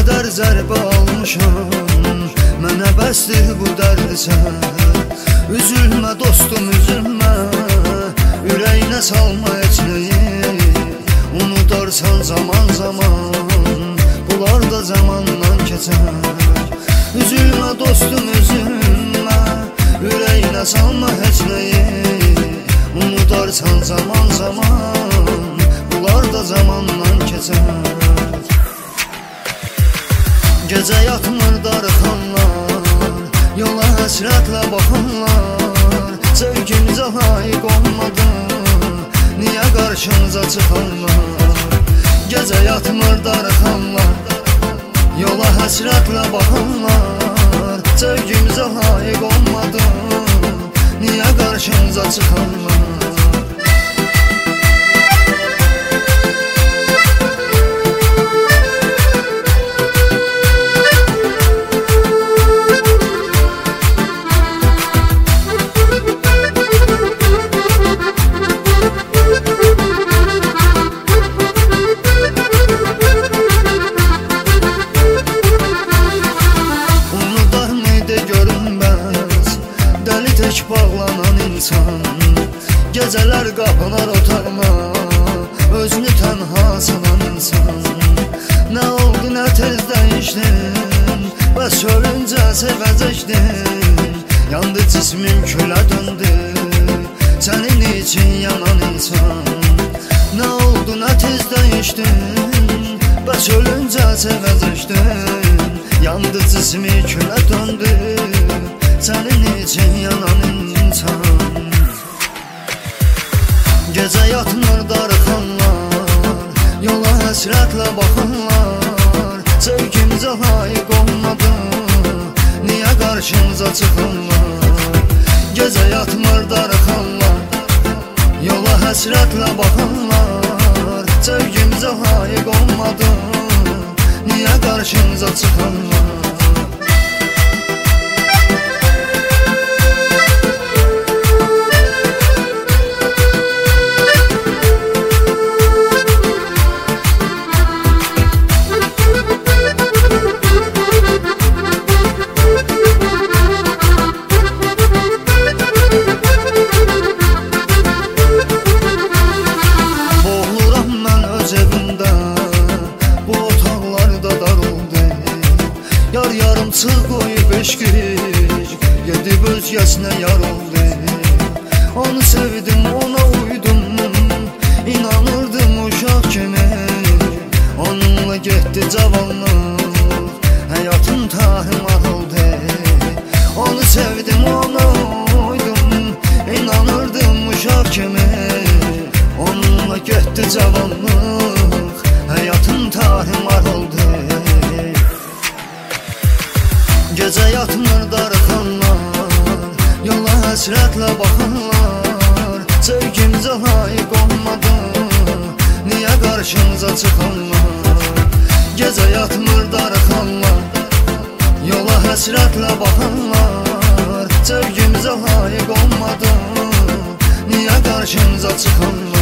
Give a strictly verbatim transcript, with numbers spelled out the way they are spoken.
qədər zərbə almışam, mənə bəsdir bu dərdisən. Üzülmə dostum, üzülmə, ürəyinə salma heç nəyi. Unudarsan zaman zaman, bunlar da zamandan keçər. Üzülmə dostum, üzülmə, ürəyinə salma heç nəyi. Unudarsan zaman zaman, bunlar da zamandan keçər. Gecə yatmır darıxanlar, yola həsrətlə baxanlar. Sevgimizə layiq olmadı, niyə qarşımıza çıxanlar? Gecə yatmır darıxanlar, yola həsrətlə baxanlar. Sevgimizə layiq olmadı, niyə qarşımıza çıxanlar? Bağlanan insan, gecələr qapılar otağına, özünü tənha sanan insan. Nə oldu, nə tez dəyişdin, bəs ölüncə sevəcəkdin. Yandı cismin külə döndü, sənin için yanan insan. Nə oldu, nə tez dəyişdin, bəs ölüncə sevəcəkdin. Yandı cismi külə döndü, sənin için yanan insan. Gecə yatmır darıxanlar, yola həsrətlə baxanlar. Sevgimizə layiq olmadı, niyə qarşımıza çıxanlar? Gecə yatmır darıxanlar, yola həsrətlə baxanlar. Sevgimizə layiq olmadı, niyə qarşımıza çıxanlar? Yar yarımçıq qoyub eşqik, gedib özgəsinə yar oldu. Onu sevdim, ona uydum, inanırdım uşaq kimi. Onunla getdi cavanlıq, həyatım tahimar oldu. Onu sevdim, ona uydum, inanırdım uşaq kimi. Onunla getdi cavanlıq, həyatım tahimar oldu. Gecə yatmır darıxanlar, yola həsrətlə baxanlar. Sevgimizə layiq olmadı, niyə qarşımıza çıxanlar? Gecə yatmır darıxanlar, yola həsrətlə baxanlar. Sevgimizə layiq olmadı, niyə qarşımıza çıxanlar?